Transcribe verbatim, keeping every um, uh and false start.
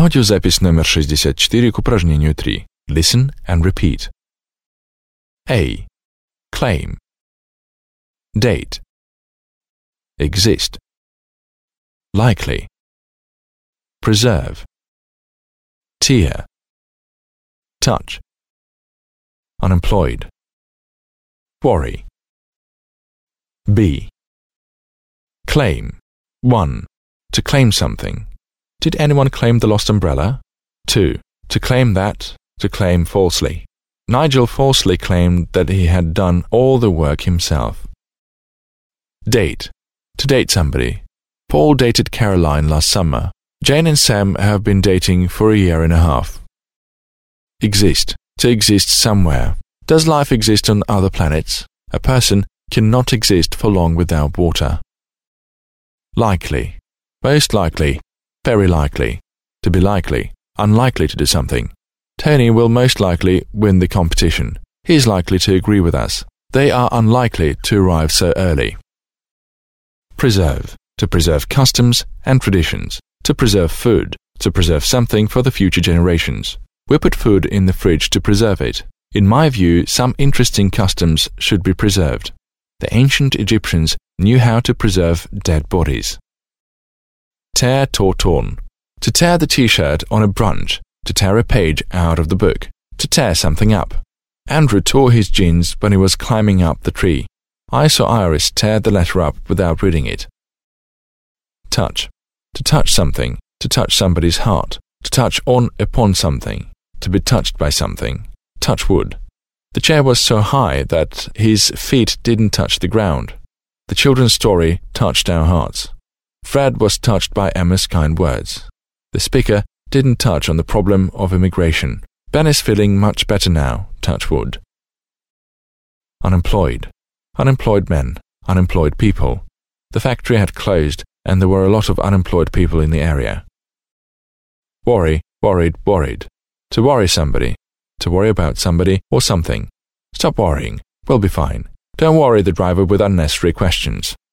Аудиозапись номер шестьдесят четыре к упражнению три. Listen and repeat. A. Claim. Date. Exist. Likely. Preserve. Tear. Touch. Unemployed. Worry. B. Claim. one. To claim something. Did anyone claim the lost umbrella? two. To claim that, to claim falsely. Nigel falsely claimed that he had done all the work himself. Date. To date somebody. Paul dated Caroline last summer. Jane and Sam have been dating for a year and a half. Exist. To exist somewhere. Does life exist on other planets? A person cannot exist for long without water. Likely. Most likely. Very likely. To be likely. Unlikely to do something. Tony will most likely win the competition. He is likely to agree with us. They are unlikely to arrive so early. Preserve. To preserve customs and traditions. To preserve food. To preserve something for the future generations. We put food in the fridge to preserve it. In my view, some interesting customs should be preserved. The ancient Egyptians knew how to preserve dead bodies. Tear, tore, torn. To tear the t-shirt on a brunch. To tear a page out of the book. To tear something up. Andrew tore his jeans when he was climbing up the tree. I saw Iris tear the letter up without reading it. Touch. To touch something. To touch somebody's heart. To touch on upon something. To be touched by something. Touch wood. The chair was so high that his feet didn't touch the ground. The children's story touched our hearts. Fred was touched by Emma's kind words. The speaker didn't touch on the problem of immigration. Ben is feeling much better now, touch wood. Unemployed. Unemployed men. Unemployed people. The factory had closed and there were a lot of unemployed people in the area. Worry, worried, worried. To worry somebody. To worry about somebody or something. Stop worrying. We'll be fine. Don't worry the driver with unnecessary questions.